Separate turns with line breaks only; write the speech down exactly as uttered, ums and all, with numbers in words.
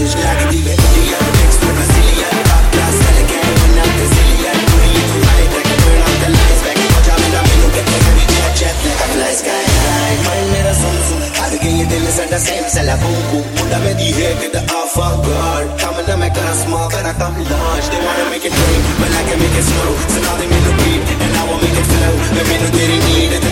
message लगती है Indian text में Brazilian top class वाले game में ना Brazilian कोई तो high tech turn off the lights back पहुंचा मेरा मेनू के heavy jet jet like a fly sky high mind मेरा zoom zoom आगे के ये दिल सदा same सला boom boom मुंडा में दी है कि the avant-garde coming to make us small but I come large they wanna make it rain but I can make it snow so now they make it beat and I will make it flow they made it didn't need it